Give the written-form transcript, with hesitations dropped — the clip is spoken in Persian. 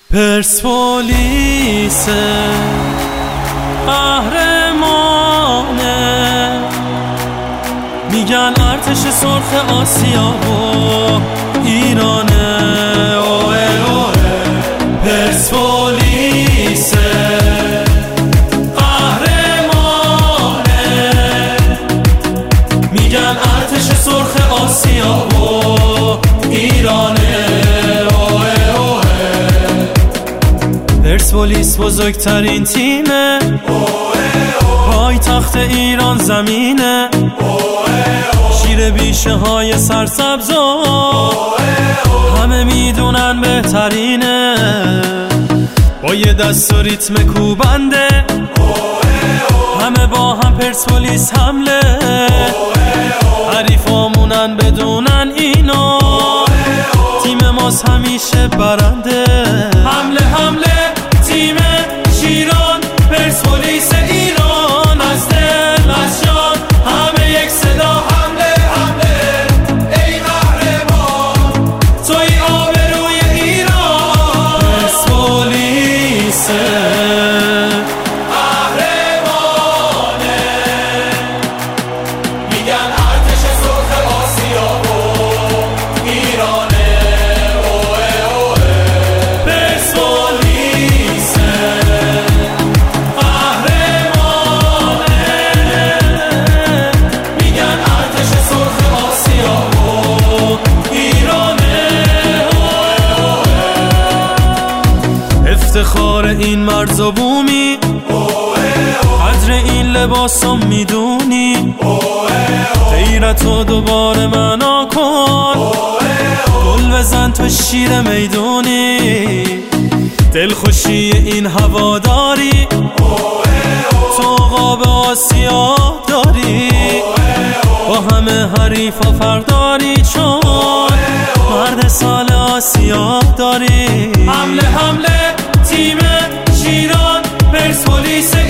پرسپولیس قهرمانه، میگن ارتش سرخ آسیا و ایرانه. اوه اوه پرسپولیس قهرمانه، میگن ارتش سرخ آسیا و ایرانه. پرسپولیس بزرگترین تیمه، پایتخت ایران زمینه، شیر بیشه های سرسبزا همه میدونن بهترینه. با یه دست و ریتم کوبنده همه با هم پرسپولیس حمله، حریفامونن بدونن اینا تیم ماست همیشه برنده. حمله حمله تیم شیران، پرسپولیس ایران، از دل از جان همه یک صدا. حمله حمله ای قهرمان، توی آبروی ایران. پرسپولیس قهرمانه، میگن ارتش سرخ آسیا و ایرانه. افتخار این مرز و بومی، قدر این لباسم میدونی، غیرتو دوباره معنا کن، گل بزن تو شیر میدونی. دلخوشی این هواداری تو قاب آسیا داری، با همه حریفا فرداری، چون مرد سال آسیا داری. حمله حمله تیم شیران، پرسپولیس